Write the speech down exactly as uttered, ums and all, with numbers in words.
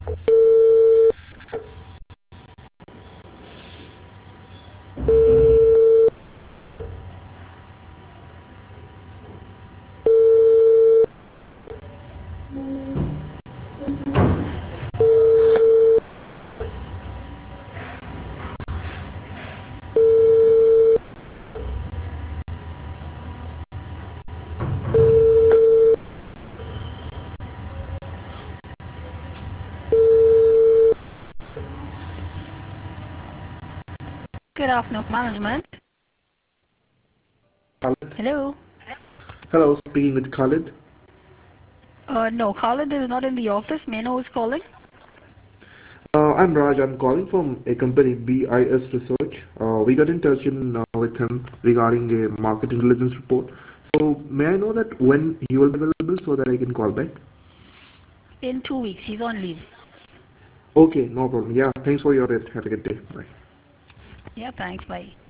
Good afternoon, management. Khalid? Hello. Hello, speaking with Khalid. Uh, no, Khalid is not in the office. May I know who's calling? Uh, I'm Raj. I'm calling from a company, B I S Research. Uh, we got in touch in, uh, with him regarding a market intelligence report. So may I know that when he will be available so that I can call back? In two weeks. He's on leave. Okay, no problem. Yeah, thanks for your help. Have a good day. Bye. Yeah, thanks. Bye.